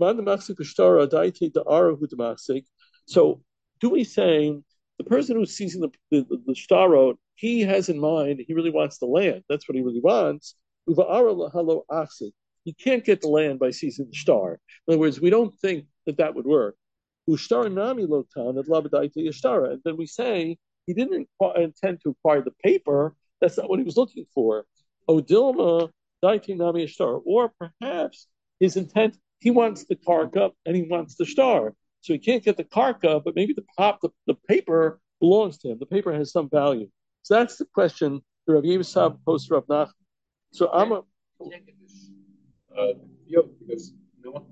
So, do we say the person who's seizing the the, the, the shtarot, he has in mind he really wants the land. That's what he really wants. He can't get the land by seizing the shtar. In other words, we don't think that that would work. And then we say he didn't intend to acquire the paper. That's not what he was looking for. Odilma nami shtar, or perhaps his intent. He wants the karka and he wants the shtar. So he can't get the karka, but maybe the pop, the, the paper belongs to him. The paper has some value. So that's the question that Rav Yevsab posed to Rav Nachman. So I'm a... You can't get this uh, field because no one...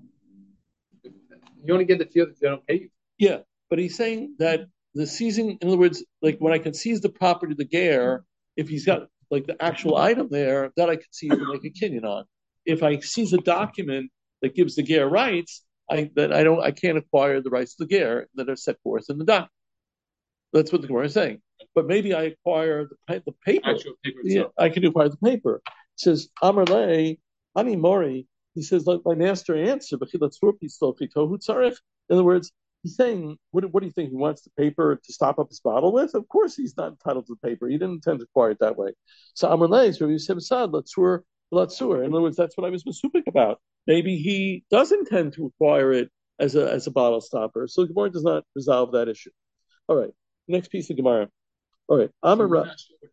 You only get the field if they don't pay you. Yeah, but he's saying that the seizing, in other words, like when I can seize the property of the ger, if he's got like the actual item there, that I could seize and make a kinyan on. If I seize a document that gives the ger rights, I then I don't I can't acquire the rights to the ger that are set forth in the document. That's what the Gemara is saying. But maybe I acquire the the paper. Actual paper yeah, I can acquire the paper. It says Amar Le, Ani Mori. He says, like my master answer, but in other words, he's saying, what, what do you think? He wants the paper to stop up his bottle with? Of course, he's not entitled to the paper. He didn't intend to acquire it that way. So Amar Le is Rabbi Yosef Sad Latsur Latsur. In other words, that's what I was masupik about. Maybe he does intend to acquire it as a as a bottle stopper. So the Gemara does not resolve that issue. All right, next piece of Gemara. All right, Amar Rabba.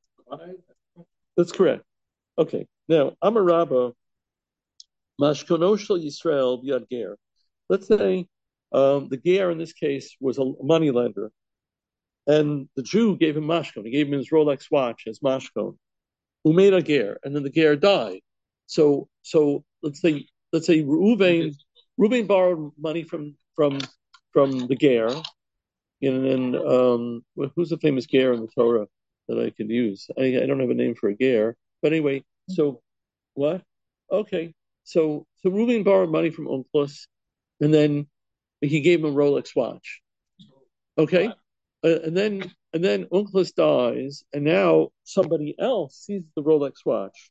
That's correct. Okay, now Amar Rabba Mashkono Shel Yisrael B'Yad Ger. Let's say um, the ger in this case was a money lender, and the Jew gave him mashkon. He gave him his Rolex watch as mashkon. Who made a ger, and then the ger died. So, so let's say let's say Reuven Reuven borrowed money from from from the ger, and then um, who's the famous ger in the Torah that I could use? I, I don't have a name for a ger, but anyway. So what? Okay. So so Reuven borrowed money from Onkelos, and then he gave him a Rolex watch. Okay, uh, and then and then Onkelos dies, and now somebody else sees the Rolex watch.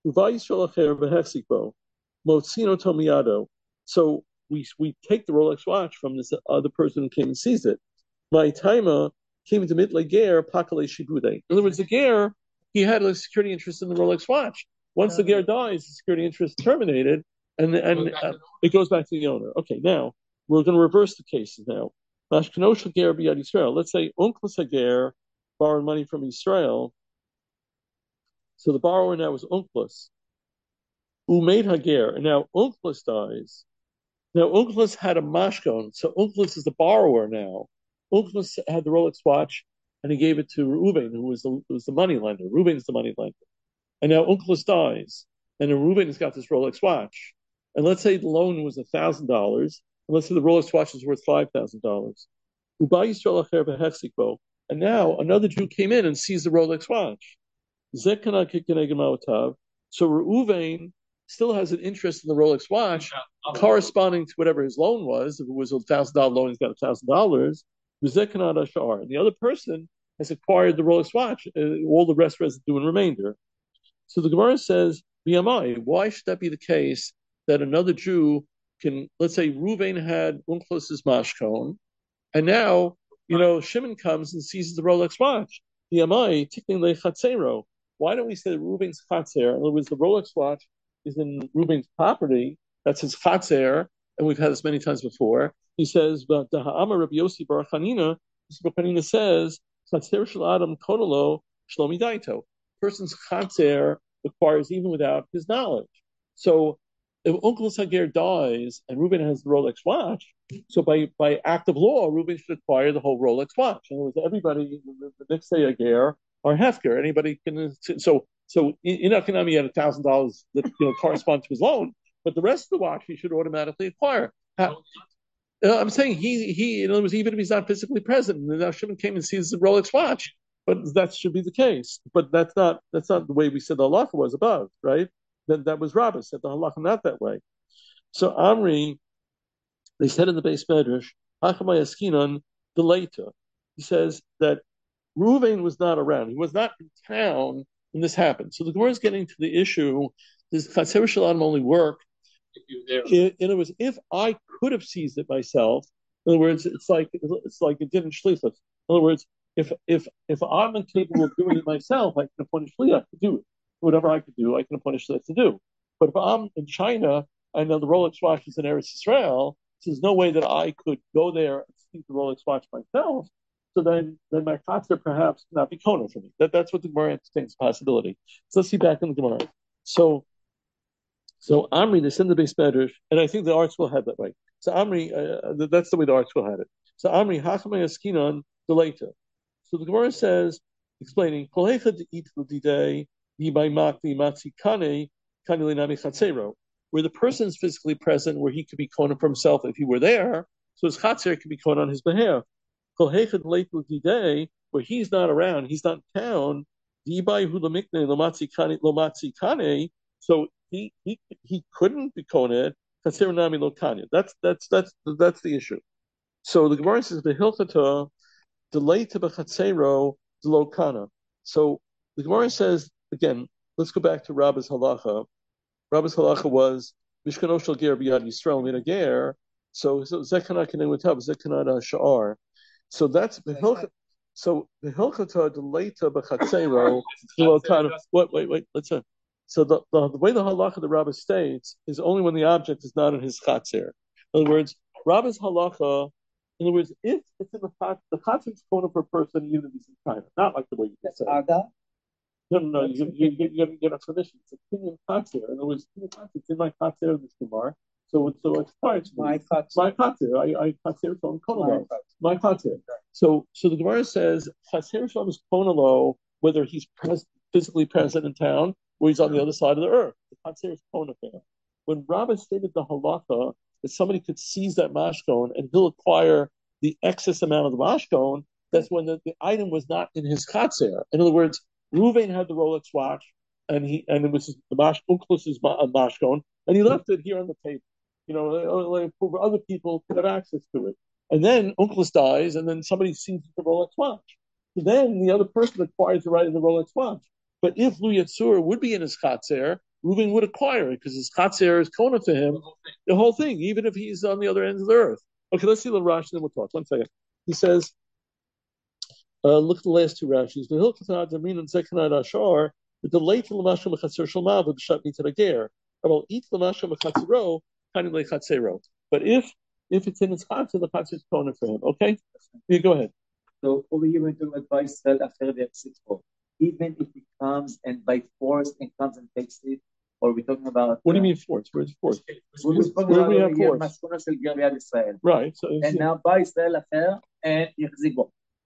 So we we take the Rolex watch from this other person who came and sees it. My timer came to mitle ger pakale shibude. In other words, the ger, he had a security interest in the Rolex watch. Once the ger dies, the security interest is terminated, and and uh, it goes back to the owner. Okay, now we're going to reverse the cases now. Mashkenoshel ger b'yad Yisrael. Let's say Onkelos Hager borrowed money from Israel. So the borrower now is Onkelos, who made Hager, and now Onkelos dies. Now Onkelos had a mashkon, so Onkelos is the borrower now. Onkelos had the Rolex watch, and he gave it to Reuven, who was the who was the money lender. Reuven is the money lender. And now Onkelos dies, and then Reuven has got this Rolex watch. and let's say the loan was a thousand dollars, and let's say the Rolex watch is worth five thousand dollars. And now another Jew came in and sees the Rolex watch. So Reuven still has an interest in the Rolex watch, corresponding to whatever his loan was. If it was a thousand dollar loan, he's got a thousand dollars. And the other person has acquired the Rolex watch, uh, all the rest residue and remainder. So the Gemara says, B M I, why should that be the case that another Jew can, let's say Reuven had Unclos's mashkon, and now, you know, Shimon comes and sees the Rolex watch. B M I, tikning lechatzero. Why don't we say Reuven's chatzer? In other words, the Rolex watch is in Reuven's property. That's his chatzer, and we've had this many times before. He says, but the Ha'amar Rabbi Yossi Bar Chanina, Bar Chanina says, chatzer shel Adam konolo shlomi daito. Person's chatzer acquires even without his knowledge. So if Uncle Hager dies and Reuben has the Rolex watch, so by, by act of law, Reuben should acquire the whole Rolex watch. In other words, everybody, the next day Hager are hefker. Anybody can. So so in Akinami, he had a thousand dollars that you know corresponds to his loan, but the rest of the watch he should automatically acquire. How, uh, I'm saying he he in other words, even if he's not physically present, and now Shimon came and sees the Rolex watch, but that should be the case. But that's not that's not the way we said the halacha was above, right? That that was Rabbah said the halacha not that way. So Amri, they said in the base medrash, Hachamay Askinon the later. He says that Reuven was not around. He was not in town when this happened. So the Gemara is getting to the issue: does Chatzer Shalom only work? In, in other words, if I could have seized it myself, in other words, it's like it's like it didn't shlichus. In other words, if if if I'm incapable of doing it myself, I can appoint a shliach to do it. Whatever I could do, I can appoint a shliach to do. But if I'm in China, I know the Rolex watch is in Eretz Yisrael. So there's no way that I could go there and see the Rolex watch myself. So then, then my chatzer perhaps not be kona for me. That that's what the Gemara entertains the possibility. So let's see back in the Gemara. So, so Amri, they send the base medrash, and I think the arts will have that way. So Amri, uh, that's the way the arts will have it. So Amri, hachamay askinon delata. So the Gemara says, explaining, kolecha eat l'didei yibay makli matzi kane kane nami chatzero, where the person is physically present, where he could be kona for himself if he were there. So his chatzer could be kona on his behalf. Where he's not around, he's not in town. So he he he couldn't be koned. That's that's that's that's the issue. So the Gemara says the hilchata delay to bechatzero lo kana. So the Gemara says again. Let's go back to Rabba's halacha. Rabba's halacha was mishkano shel ger b'yad Yisrael min ger. So so zekana kenei wetav zekana sha'ar. So that's the hilchata. So the hilchata deleta b'chatzero lo kana. Wait wait wait. Let's say. So the, the the way the halacha the Rabbah states is only when the object is not in his chatzer. In other words, Rabba's halacha. In other words, if it's in the chatzer, the chatzer is kona for a person even if he's in China, not like the way you said. No, no, no. You, you, you, you get a permission. It's a kinyan chatzer. In other words, it's in my chatzer, Mister Kumar. So, so it's part of my chatzer. My chatzer. I, I chatzer from konalo. My chatzer. So, so the Gemara says chatzer from is konalo, whether he's pres- physically present in town or he's on the other side of the earth. The chatzer is kona for him. When Rabbah stated the halacha that somebody could seize that mashkon and he'll acquire the excess amount of the mashkon, that's when the, the item was not in his chatzer. In other words, Reuven had the Rolex watch, and he and it was his, the mash, Unclus's mashkon, and he left it here on the table. You know, for other people could have access to it. And then Unclus dies, and then somebody sees the Rolex watch. So then the other person acquires the right of the Rolex watch. But if Lu Yatsur would be in his chatzer, Reuven would acquire it because his chatzer is kona to him, the whole, the whole thing, even if he's on the other end of the earth. Okay, let's see the Rashi, and then we'll talk. One second. He says. Uh, look at the last two Rashis. The Hilchot Adamin and Zekanad Ashar, the delay to Lamashim Mechatzir Shalmav, the Shat Mitarager. About eat Lamashim Mechatziro, kind of like Chatzero. But if if it's in his chatzer, the chatzer is kona for him. Okay, yeah, go ahead. So over here we're talking about buy sell after the exit for. Even if he comes and by force and comes and takes it, or we're talking about. What do you mean force? Where's force? Where we have force? Right. So and now buy sell after and yachzig bo.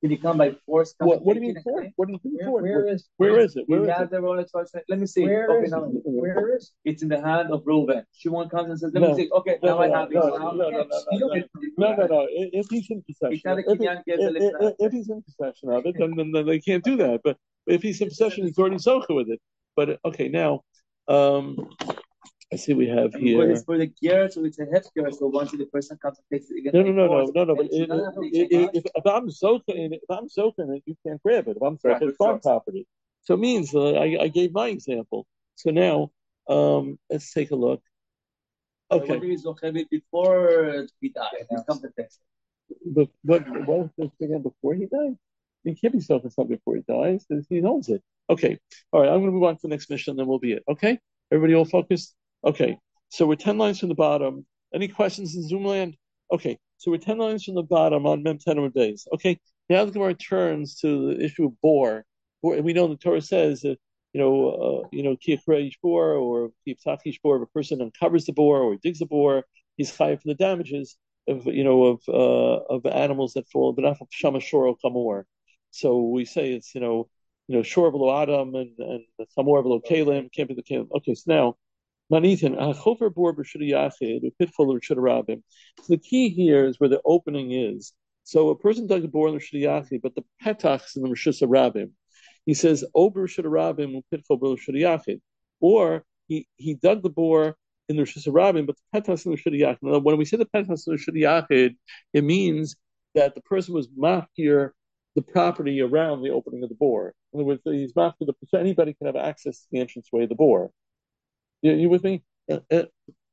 Can you come by force? Come What, and what do take you it mean and for? claim? What do you mean Where, for? where is Where is it? He Where is has it? the Rolex watch. Let me see. where Open is up. where is It's in the hand of Reuben. Shimon comes and says, "Let No, me see." Okay, no, now I no, have it. no, Now no, no, you no, can't no, steal no, it from me. no, no, no. If if he's in possession, of- if, he, if, if, if he's in possession of it, then, then, then they can't do that. But if he's in possession, he's already zocha with it. But okay, now, um, I see we have Because here. it's for the gear, so it's a hefker. So once the person comes and takes it again, No, no, no, by no, force, no, no. But and she it, doesn't have to it, take it, much. if, if I'm zocha in it, if I'm zocha in it, you can't grab it. If I'm Right, zocha, it's farm sure. property. So it means uh, I, I gave my example. So now, um, let's take a look. So Okay. when he is zoche before he dies, he's come to text. But what what was this again before he died? He can't be selling something before he dies because he owns it. Okay. All right. I'm going to move on to the next mission, and then we'll be it. Okay. Everybody all focused? Okay. So we're ten lines from the bottom. Any questions in Zoomland? Okay. So we're ten lines from the bottom on Mem ten days. Okay. Now the Gemara turns to the issue of bore. We know the Torah says that, you know, uh, you know, Kiyakra each bore or Kiyaptach each bore, if a person uncovers the bore or he digs the bore, he's chayav for the damages of, you know, of uh, of animals that fall, but not shama shor kamor. So we say it's, you know, you know, shor below Adam and and kamor below Kalim can't be the Kalim. Okay, so now manitin achofer bor b'shudi yachid pitfall b'shudi rabim. So the key here is where the opening is. So a person dug a bore in the b'shudi yachid, but the petachs in the rishus rabim. He says over b'shudi rabim pitfall b'shudi yachid, or he he dug the bore in the Rishus Rabim, but the Petas in the Rishus Yachid. Now, when we say the Petas in the Rishus Yachid, it means that the person was machir the property around the opening of the bore. In other words, he's machir the so anybody can have access to the entranceway of the bore. You, you with me? Uh, uh,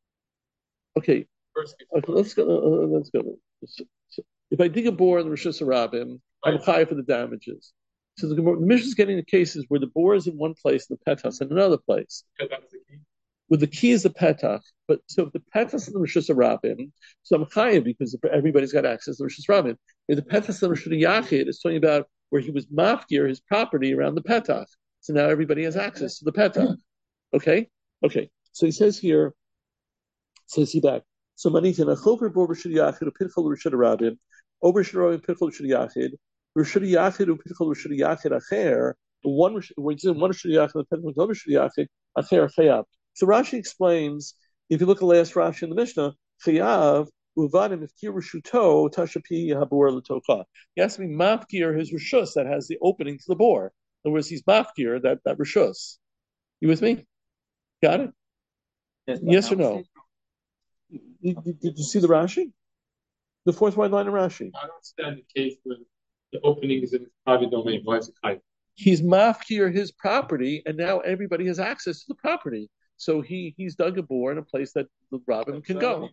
okay. Okay, let's go. Uh, let's go. So, so if I dig a bore in the Rishus Rabim, I'm chayav for the damages. So the, the mission is getting the cases where the bore is in one place and the Petas in another place. Because that was the key. Well, the key is the petach, but so if the petach is in the Rishus Rabim, so I'm chayav because everybody's got access to the Rishus Rabim. If the petach is in the Rishus Yachid, it's talking about where he was mafkir his property around the petach. So now everybody has access to the petach. Okay, okay. So he says here, says he back. So manitin a chover bor Rishus Yachid a pitfall Rishus Rabim, over Rishus Rabim pitfall Rishus Yachid, Rishus Yachid a pitfall Rishus Yachid acher. One when it's in one Rishus Yachid the pitfall Rishus Yachid acher chayav. So Rashi explains, if you look at the last Rashi in the Mishnah, Chayav, Uvadim, if Kir Rishuto, Tashapi Habor Latocha. He has to be Mafkir, his Rishus that has the opening to the bore. In other words, he's Mafkir, that, that Rishus. You with me? Got it? Yes, yes or no? Did, did, did you see the Rashi? The fourth white line of Rashi. I don't understand the case where the opening is in his private domain. Why is it high? He's Mafkir his property, and now everybody has access to the property. So he he's dug a bore in a place that the Rabbim can go.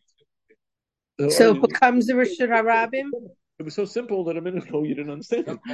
So it becomes the Rishus Harabim? It was so simple that a minute ago you didn't understand it.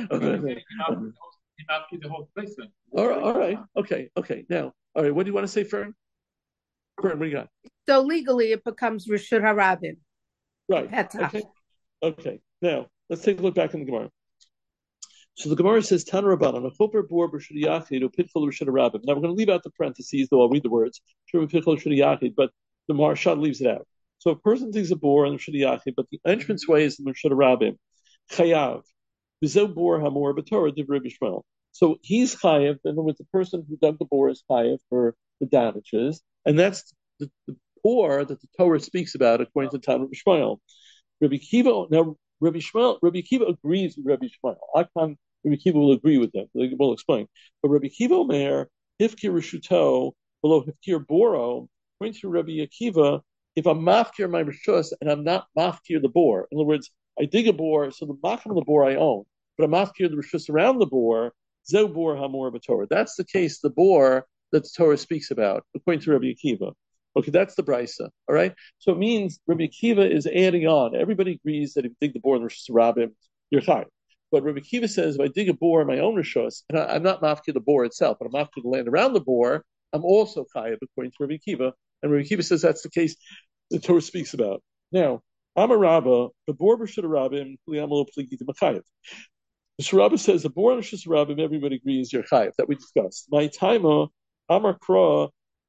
The whole place then. All right, all right, okay, okay. Now, all right, what do you want to say, Fern? Fern, what do you got? So legally it becomes Rishus Harabim. Right. Okay. Okay. Now, let's take a look back in the Gemara. So the Gemara says, Tan Rabbanan, a choper bor b'shud yachid, a pitfall b'shud rabim. Now we're going to leave out the parentheses, though I'll read the words. Sure, pitfall b'shud yachid, but the Maharsha leaves it out. So a person digs a bore in the b'shud yachid, but the entranceway is in the b'shud rabim. Chayav, b'zeh bor hamor b'torah divrei b'shmuel. So he's chayav. In other words, the person who dug the bore is chayav for the damages, and that's the, the bore that the Torah speaks about according to Talmud B'Shmuel. Rabbi Kiva now. Rabbi Shmuel, Rabbi Kiva agrees with Rabbi Shmuel. I can't, Rabbi Kiva will agree with them. They will explain. But Rabbi Kiva Omer, Hifkir Rishuto, below Hifkir Boro, according to Rabbi Akiva, if I'm mafkir my rishus and I'm not mafkir the bore, in other words, I dig a bore, so the mafkir of the bore I own, but I'm mafkir the rishus around the bore, Zeu bor hamor b'Torah. That's the case, the bore that the Torah speaks about, according to Rabbi Akiva. Okay, that's the brisa. All right, so it means Rabbi Akiva is adding on. Everybody agrees that if you dig the bore in the Rishus Rabim, you're chayav. But Rabbi Akiva says if I dig a bore in my own rishus, and I, I'm not mafkir the bore itself, but I'm mafkir the land around the bore, I'm also chayav according to Rabbi Akiva. And Rabbi Akiva says that's the case the Torah speaks about. Now, Amar Rabba, the bore Rishus Rabim, li'amalo pligi to machayav. Rishus Rabba says the bore in Rishus Rabim, everybody agrees you're chayav. That we discussed. My timer, Amar Kra.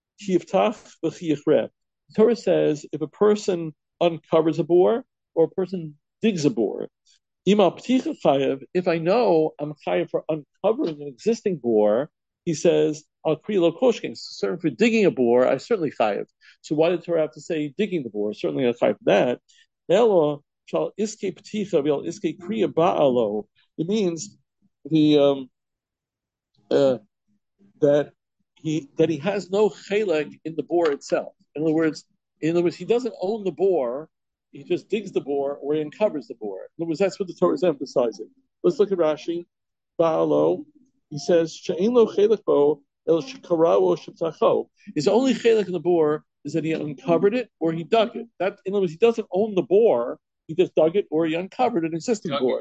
The Torah says if a person uncovers a bore or a person digs a bore, If I know I'm chayav for uncovering an existing bore, he says, I'll kriya lo koshkin. Certainly for digging a bore, I certainly chayav. So why did the Torah have to say digging the bore? Certainly I chayav for that. Elo shall iske pticha v'el iske kriya ba'alo. It means the um, uh, that he that he has no chelek in the bore itself. In other words, in other words, he doesn't own the bore. He just digs the bore or he uncovers the bore. In other words, that's what the Torah is emphasizing. Let's look at Rashi. Ba'alo. He says, "She'ein lo chelek bo el shekarao sheptacho." His only chelek in the bore is that he uncovered it or he dug it. That, in other words, he doesn't own the bore. He just dug it or he uncovered an existing bore.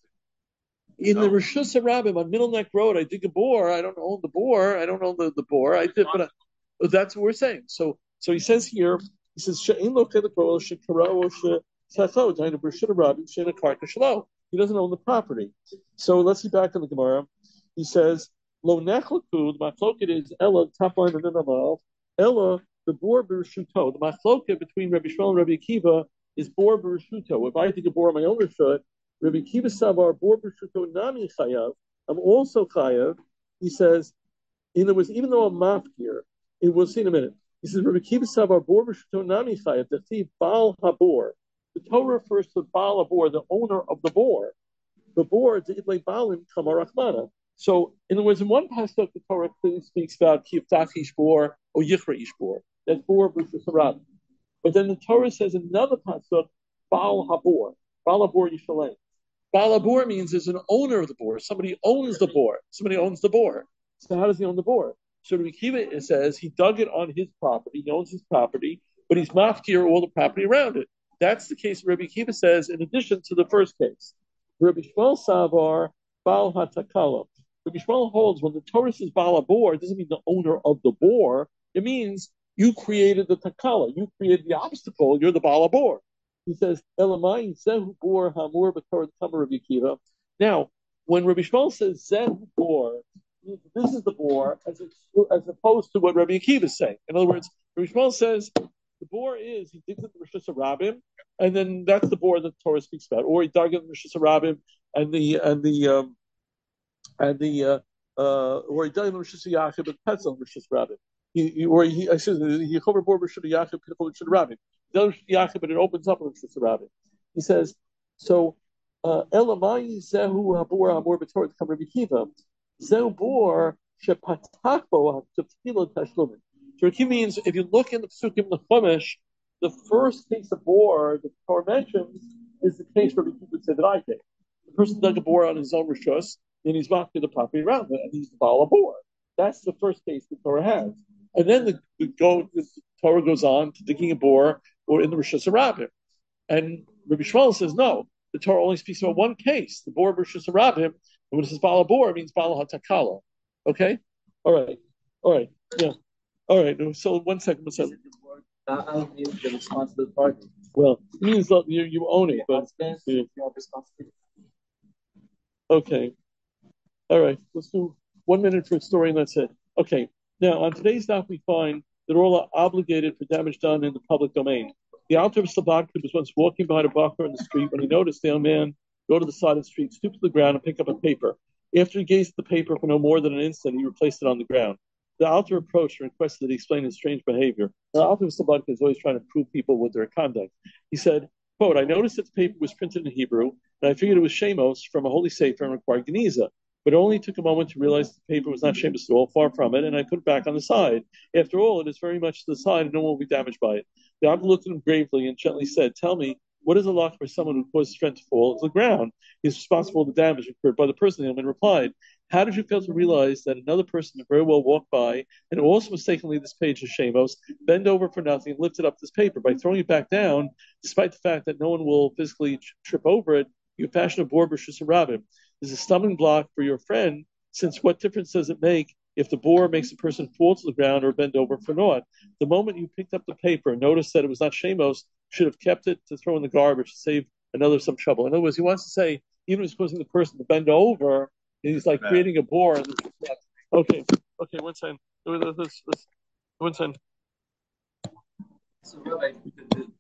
In the Rishus Harabim on Middle Neck Road, I dig a bore. I don't own the bore. I don't own the, the bore. I did, but, I, but that's what we're saying. So, so he says here. He says, "She'ein lo chelek bo shekarao she'tacho." Kind of Rishus Harabim she'ein karka shelo. He doesn't own the property. So let's see back in the Gemara. He says, "Lo nechlaku." The machloket is Ella top line and then Amal. Ella the bore b'rishuto. The machloket between Rabbi Shmuel and Rabbi Akiva is bore b'rishuto. If I dig a bore on my own rishut, Rabbi Akiva savar bor b'rishuto nami chayav. I'm also chayav. He says, in other words, even though I'm mafkir, it we'll see in a minute. He says, Rabbi Akiva savar bor b'rishuto nami chayav. The thief Baal Habor. The Torah refers to Baal Habor, the owner of the bore. The bore the idlei balim kamar rachmana. So, in other words, in one pasuk, the Torah clearly speaks about kiftach ishbor or yichra ishbor. That's bor b'rishus harabim. But then the Torah says in another pasuk, Baal Habor, Baal Habor Yishalem. Baal Habor means there's an owner of the bore. Somebody owns the bore. Somebody owns the bore. So how does he own the bore? So Rabbi Akiva, it says he dug it on his property. He owns his property, but he's mafkir all the property around it. That's the case Rabbi Akiva says in addition to the first case. Rabbi Shmuel Savar Baal HaTakala. Rabbi Shmuel holds when the Torah says Baal Habor, it doesn't mean the owner of the bore. It means you created the takala, you created the obstacle. You're the Baal Habor. He says Elamai Zehu Bor Hamur B'Torah Tamar Rabbi Akiva. Now, when Rabbi Shmuel says Zehu Bor, this is the bore as as opposed to what Rabbi Akiva is saying. In other words, Rabbi Shmuel says the bore is he digs it in the Rishus Harabim, and then that's the bore that the Torah speaks about. Or he dug it in the Rishus Harabim and the and the um, and the uh, uh, or he dug it in the Rishus Yachid and Petzel in the Rishus Harabim. He, he or he I said he cover bore Rishus Yachid Petzel Rishus Harabim. He does Yachid, but it opens up in Rishus Harabim. He says so. Elamai zehu habor hamor b'Torah t'kam Rabbi Akiva zehu bor shepatak bo tefillah tashlumin. So it means if you look in the Psukim, the Chumash, the first case of bore that the Torah mentions is the case where Rabbi Akiva said that I did. The person dug a bore on his own rishus, and he's walking the property around it, and he's the Baal Habor. That's the first case the Torah has. And then the, the, go, the Torah goes on to digging a bore or in the Rishus Harabim. And Rabbi Shmuel says, no, the Torah only speaks about one case, the bore Rishus Harabim, and when it says Baal Habor, it means Baal HaTakala. Okay? All right. All right. Yeah. All right. So one second. One second. Baal means the responsible party. Well, it means that you, you own it, but yeah. Okay. All right. Let's do one minute for a story and that's it. Okay. Now, on today's daf, we find that all are obligated for damage done in the public domain. The Alter of Slobodka was once walking behind a bacher in the street when he noticed a young man go to the side of the street, stoop to the ground, and pick up a paper. After he gazed at the paper for no more than an instant, he replaced it on the ground. The Alter approached and requested that he explain his strange behavior. The Alter of Slobodka is always trying to prove people with their conduct. He said, quote, I noticed that the paper was printed in Hebrew, and I figured it was Shemos from a holy sefer and required Geniza. But it only took a moment to realize the paper was not Shemos at all, far from it, and I put it back on the side. After all, it is very much to the side, and no one will be damaged by it. The Alter looked at him gravely and gently said, tell me, what is a lot for someone who caused his friend to fall to the ground? He is responsible for the damage incurred by the person. The young man replied, how did you fail to realize that another person could very well walk by and also mistakenly this page of Shemos, bend over for nothing and lift it up this paper by throwing it back down, despite the fact that no one will physically trip over it, you fashion a bore Rishus Harabim. Is a stumbling block for your friend, since what difference does it make if the bore makes a person fall to the ground or bend over for naught? The moment you picked up the paper and noticed that it was not Shemos, should have kept it to throw in the garbage to save another some trouble. In other words, he wants to say, even if he's causing the person to bend over, he's like creating a bore. And okay, okay, one second. One second. So, Rabbi, the, the,